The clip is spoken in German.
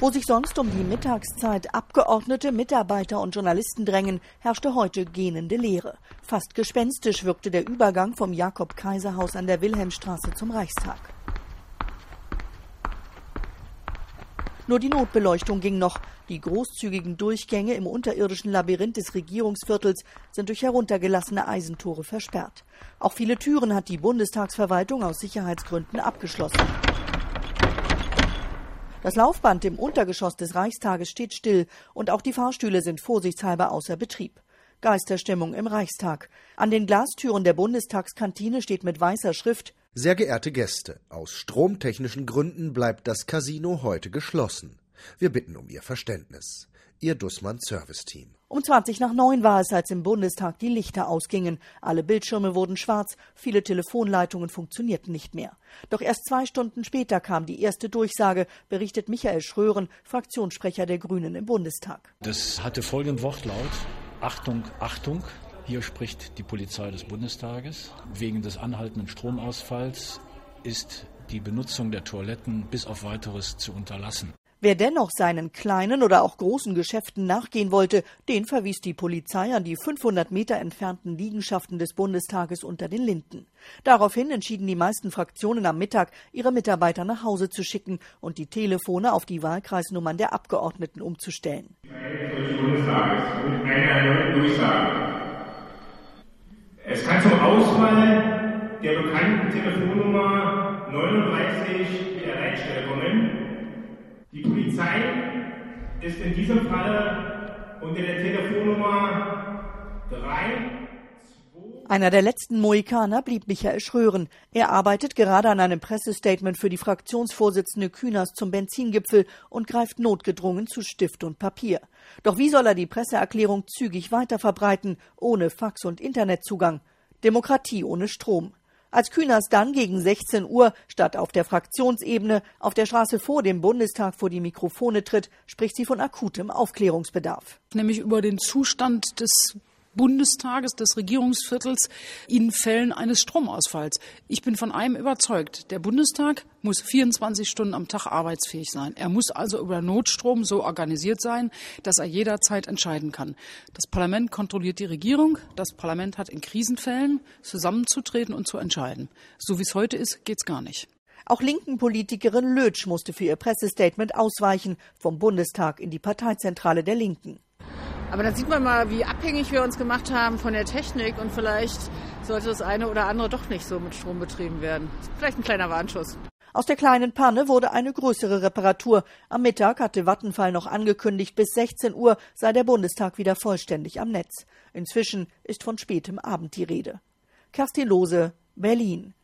Wo sich sonst um die Mittagszeit Abgeordnete, Mitarbeiter und Journalisten drängen, herrschte heute gähnende Leere. Fast gespenstisch wirkte der Übergang vom Jakob-Kaiser-Haus an der Wilhelmstraße zum Reichstag. Nur die Notbeleuchtung ging noch. Die großzügigen Durchgänge im unterirdischen Labyrinth des Regierungsviertels sind durch heruntergelassene Eisentore versperrt. Auch viele Türen hat die Bundestagsverwaltung aus Sicherheitsgründen abgeschlossen. Das Laufband im Untergeschoss des Reichstages steht still und auch die Fahrstühle sind vorsichtshalber außer Betrieb. Geisterstimmung im Reichstag. An den Glastüren der Bundestagskantine steht mit weißer Schrift: Sehr geehrte Gäste, aus stromtechnischen Gründen bleibt das Casino heute geschlossen. Wir bitten um Ihr Verständnis. Ihr Dussmann Serviceteam. Um 8:20 war es, als im Bundestag die Lichter ausgingen. Alle Bildschirme wurden schwarz, viele Telefonleitungen funktionierten nicht mehr. Doch erst 2 Stunden später kam die erste Durchsage, berichtet Michael Schröhren, Fraktionssprecher der Grünen im Bundestag. Das hatte folgenden Wortlaut: Achtung, Achtung. Hier spricht die Polizei des Bundestages. Wegen des anhaltenden Stromausfalls ist die Benutzung der Toiletten bis auf Weiteres zu unterlassen. Wer dennoch seinen kleinen oder auch großen Geschäften nachgehen wollte, den verwies die Polizei an die 500 Meter entfernten Liegenschaften des Bundestages unter den Linden. Daraufhin entschieden die meisten Fraktionen am Mittag, ihre Mitarbeiter nach Hause zu schicken und die Telefone auf die Wahlkreisnummern der Abgeordneten umzustellen. Des Bundestages mit einer erneuten Durchsage. Es kann zum Ausfall der bekannten Telefonnummer 39 der Leitstelle kommen. Die Polizei ist in diesem Falle unter der Telefonnummer 3. Einer der letzten Mohikaner blieb Michael Schröhren. Er arbeitet gerade an einem Pressestatement für die Fraktionsvorsitzende Künast zum Benzingipfel und greift notgedrungen zu Stift und Papier. Doch wie soll er die Presseerklärung zügig weiterverbreiten, ohne Fax- und Internetzugang? Demokratie ohne Strom. Als Künast dann gegen 16 Uhr statt auf der Fraktionsebene auf der Straße vor dem Bundestag vor die Mikrofone tritt, spricht sie von akutem Aufklärungsbedarf. Nämlich über den Zustand des Bundestages, des Regierungsviertels in Fällen eines Stromausfalls. Ich bin von einem überzeugt: Der Bundestag muss 24 Stunden am Tag arbeitsfähig sein. Er muss also über Notstrom so organisiert sein, dass er jederzeit entscheiden kann. Das Parlament kontrolliert die Regierung. Das Parlament hat in Krisenfällen zusammenzutreten und zu entscheiden. So wie es heute ist, geht's gar nicht. Auch linken Politikerin Lötsch musste für ihr Pressestatement ausweichen, vom Bundestag in die Parteizentrale der Linken. Aber da sieht man mal, wie abhängig wir uns gemacht haben von der Technik und vielleicht sollte das eine oder andere doch nicht so mit Strom betrieben werden. Vielleicht ein kleiner Warnschuss. Aus der kleinen Panne wurde eine größere Reparatur. Am Mittag hatte Vattenfall noch angekündigt, bis 16 Uhr sei der Bundestag wieder vollständig am Netz. Inzwischen ist von spätem Abend die Rede. Kerstin Lohse, Berlin.